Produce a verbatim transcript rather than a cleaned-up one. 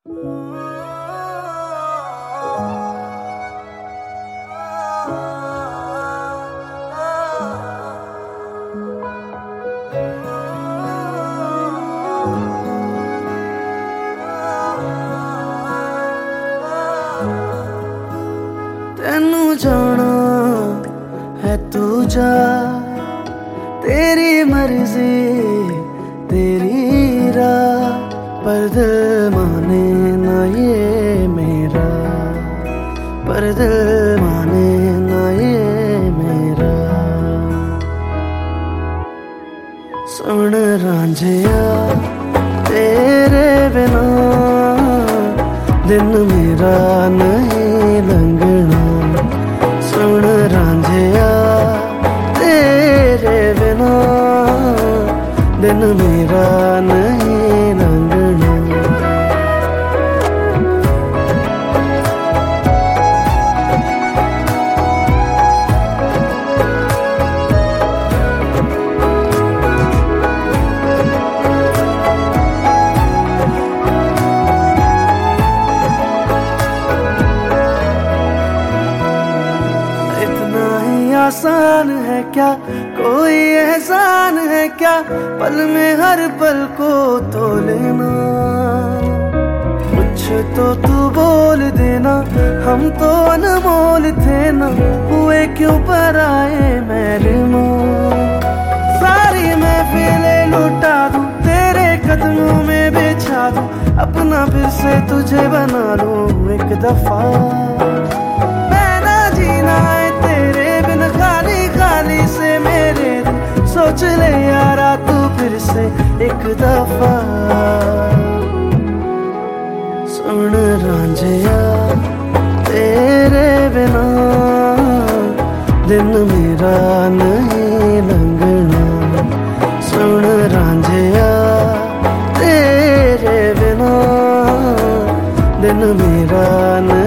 तेनू जाना है तू जा, तेरी मर्जी तेरी राह, पर दिल माने ना ये मेरा, पर दिल माने ना ये मेरा। सुन रांझिया तेरे बिना दिन मेरा नहीं लंघना। सुन रांझिया तेरे बिना दिन मेरा नहीं लंघना। आसान है क्या कोई एहसान है क्या, पल में हर पल को तोलना। कुछ तो तू बोल देना, हम तो अनमोल थे ना, हुए क्यों पराए मेरे माँ। सारी महफिलें लुटा दूं, तेरे कदमों में बिछा दूं, अपना फिर से तुझे बना लूं एक दफा। मैं ना जीना है तेरे बिन खाली खाली से मेरे दिन, सोच ले यारा तू फिर से एक दफा। सुन रांझिया तेरे बिना दिन मेरा नहीं लंघना। सुन रांझिया तेरे बिना दिन मेरा नहीं